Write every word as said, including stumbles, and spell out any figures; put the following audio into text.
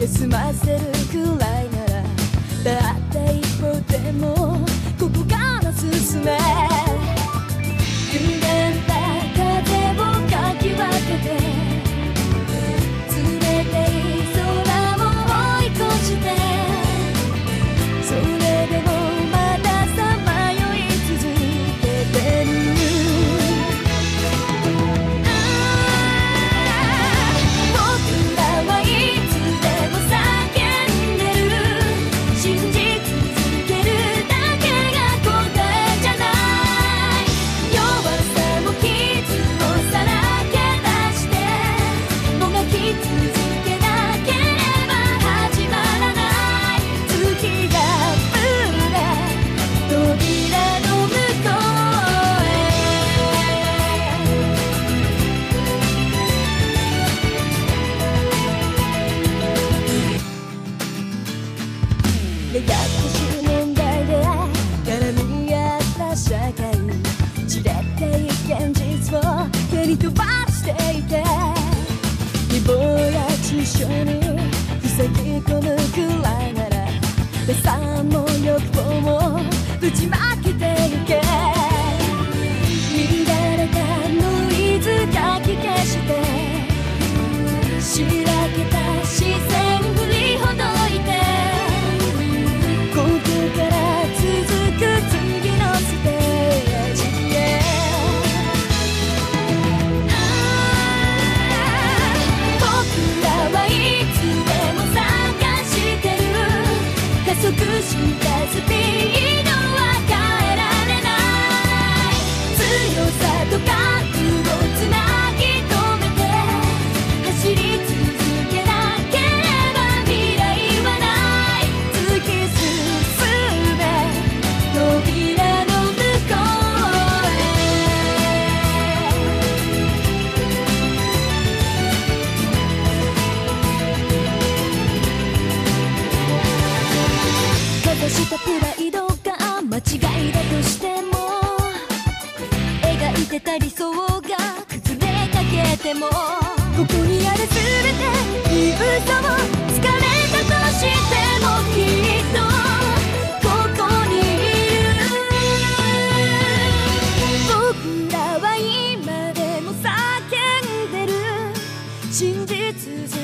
休ませるくらいならたった一歩でもここから進め歪んだ風をかき分けて冷たい空を追い越してそれでもまださまよい続けてる僕らはいつでも叫んでる信じ続けるだけが答えじゃない弱さも傷をさらけ出してもがき続けなければ始まらない月がぶら扉の向こうへややこしい問題で絡み合った社会じれったい現実を蹴り飛ばしていて誹謗や中傷に塞ぎ込むくらいなら打算も欲望もぶちまけてゆけ乱れたノイズかき消してしらけた視線振りほどいてここから続く次のステージへ僕らはいつでも探してる加速したスピードは変えられない強さと覚悟をつなぎ止めて走り続けなければ未来はない突き進め扉の向こうへかざしたプライドが間違いだとしても描いてた理想が崩れかけてもここにある全てに嘘をつかれたとしてもきっとここにいる僕らは今でも叫んでる信じ続